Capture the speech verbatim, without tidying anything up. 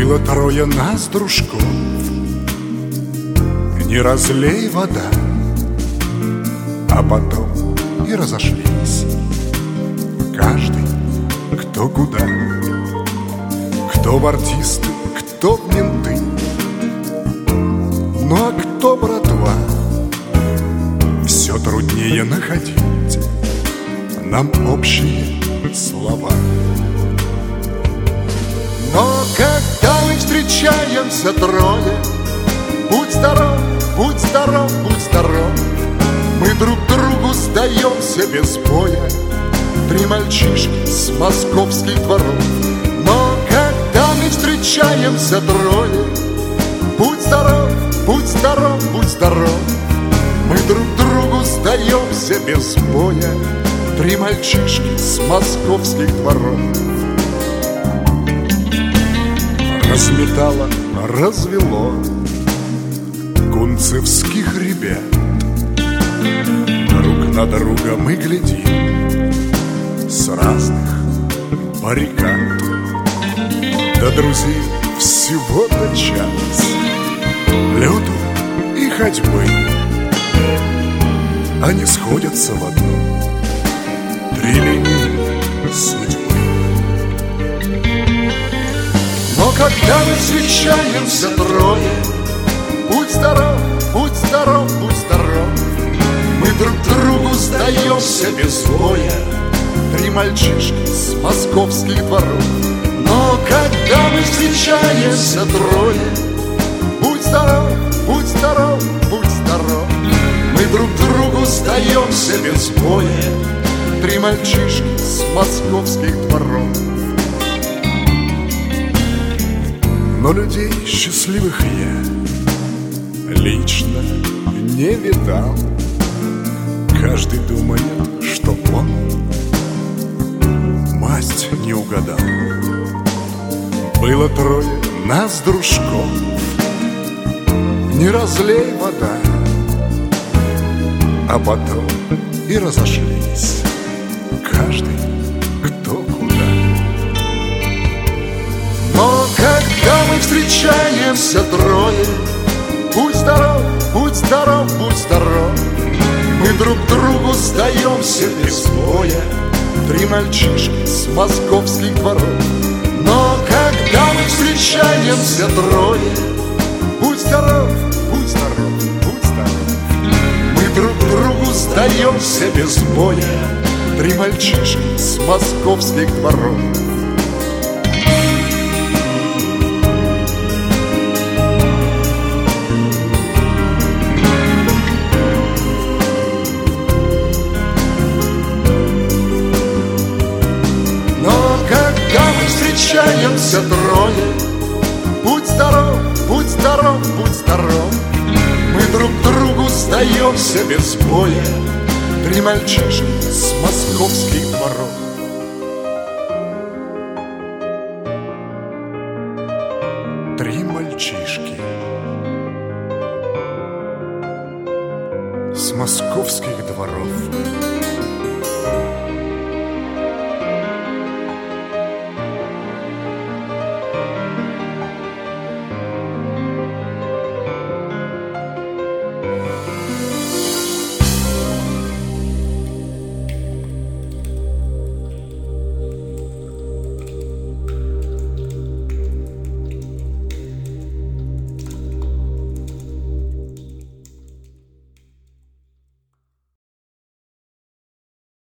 Было трое нас, дружков, не разлей вода, а потом и разошлись. Каждый кто куда, кто в артисты, кто в менты, ну а кто братва. Все труднее находить нам общие слова. Но когда мы встречаемся трое, будь здоров, будь здоров, будь здоров, мы друг другу сдаемся без боя. Три мальчишки с московских дворов. Но когда мы встречаемся трое, будь здоров, будь здоров, будь здоров, мы друг другу сдаемся без боя. Три мальчишки с московских дворов. Разметало, развело кунцевских ребят. Друг на друга мы глядим с разных баррикад. До друзей всего-то час лёту и ходьбы. Они сходятся в одну три линии судьбы. Но когда мы встречаемся трое, будь здоров, будь здоров, будь здоров, мы друг другу сдаемся без боя. Три мальчишки с московских дворов. Но когда мы встречаемся трое, будь здоров, будь здоров, будь здоров, мы друг другу сдаемся без боя. Три мальчишки с московских дворов. Но людей счастливых я лично не видал. Каждый думает, что он масть не угадал. Было трое нас, дружков, не разлей вода, а потом и разошлись. Каждый кто куда. Но когда мы встречаемся трое, будь здоров, будь здоров, будь здоров, мы друг другу сдаемся без боя. Три мальчишки с московских дворов. Но когда мы встречаемся трое, будь здоров, будь здоров, будь здоров, мы друг другу сдаемся без боя. Три мальчишки с московских дворов. Встречаемся трое, будь здоров, будь здоров, будь здоров, мы друг другу сдаемся без боя. Три мальчишки с московских дворов. Три мальчишки с московских дворов.